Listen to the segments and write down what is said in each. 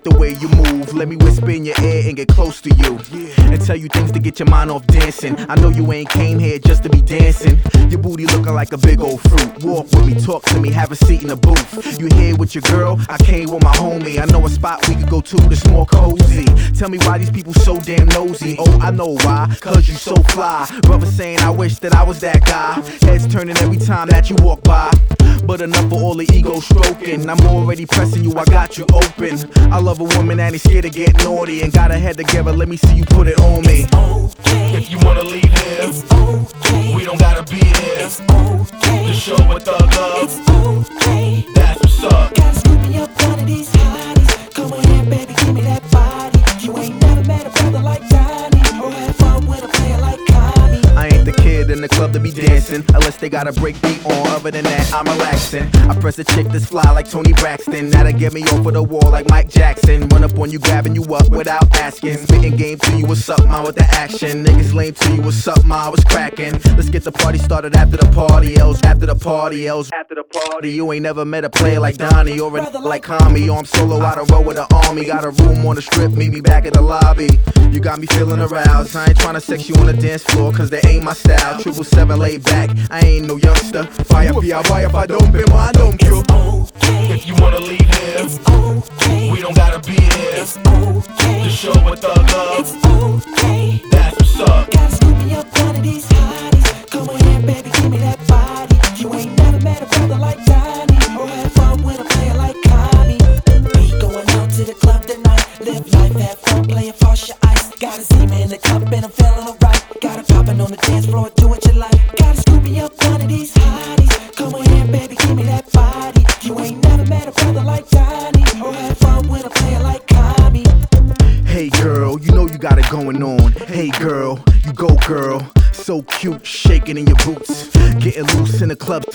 like the way you move. Let me whisper in your ear and get close to you, and tell you things to get your mind off dancing. I know you ain't came here just to be dancing. Your booty looking like a big old fruit. Walk with me, talk to me, have a seat in the booth. You here with your girl? I came with my homie. I know a spot we could go to that's more cozy. Tell me why these people so damn nosy. Oh, I know why, cause you so fly. Brother saying I wish that I was that guy. Heads turning every time that you walk by. But enough of all the ego stroking. I'm already pressing you, I got you open. I love a woman that ain't scared to get naughty and got her head together, let me see you put it on me. It's okay. If you wanna leave here, it's okay. we don't gotta be here. It's okay. To show what thug love, it's okay. that's what's up. Gotta scoop me up one of these hotties. Come on here, baby, give me that body. You ain't never met a brother like Donnie, or have fun with a player like Connie. I ain't the kid in the club to be dancing, unless they got a break beat on. Other than that, I'm relaxing. I press a chick that's fly like Tony Braxton. Now to get me over the wall like Mike Jackson. Run up on you, grabbing you up without asking. Spitting game to you, what's up, ma, with the action. Niggas lame to you, what's up, ma, what's cracking. Let's get the party started after the party, else. After the party, else. After the party, you ain't never met a player like Donnie or a like Kami. Or I'm solo out of row with the army. Got a room on the strip, meet me back at the lobby. You got me feeling aroused. I ain't tryna sex you on the dance floor, cause that ain't my style. 777 laid back, I ain't no youngster. Fire be out, why if I don't pay my don't kill. It's okay. If you wanna leave here, it's okay. we don't gotta be here. It's okay. To show what thug love, it's okay. that's what's up. Gotta scoop me up one of these hotties. Come on here, baby, give me that body. You ain't never met a brother like Donnie, or have fun with a player like Connie. We going out to the club tonight. Live life, have fun, play it, false your ice. Gotta see me in the cup and I'm feeling alright. Got it poppin' on the dance floor, do what you like. Gotta scoop me up one of these hotties. Come on here, baby, give me that body. You ain't never met a brother like Donnie, or have fun with a player like Connie. Hey girl, you know you got it going on. Hey girl, you go girl. So cute, shaking in your boots. Getting loose in the club,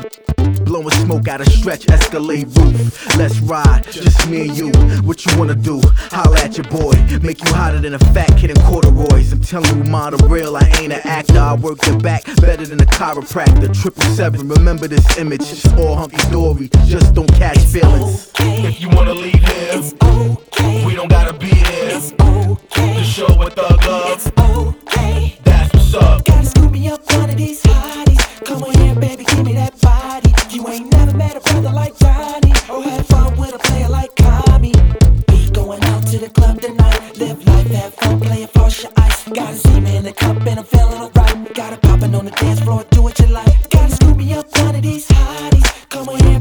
blowing smoke out a stretch Escalade roof. Let's ride, just me and you. What you wanna do? Holla at your boy. Make you hotter than a fat kid in corduroys. I'm telling you, ma, the real, I ain't an actor. I work the back better than a chiropractor. 777, remember this image. It's all hunky-dory, just don't catch feelings. If you wanna leave here, it's okay. we don't gotta be here. It's okay. To show what thug love, it's okay. that's what's up. Gotta scoop me up one of these hotties. Come on here, baby, give me that body. You ain't never met a brother like Donnie, or have fun with a player like Kami. We going out to the club tonight. Live life, have fun, play it, false your ice. Gotta see me in the cup and I'm feeling alright. Got it poppin' on the dance floor, do what you like. Gotta scoop me up one of these hotties. Come on here,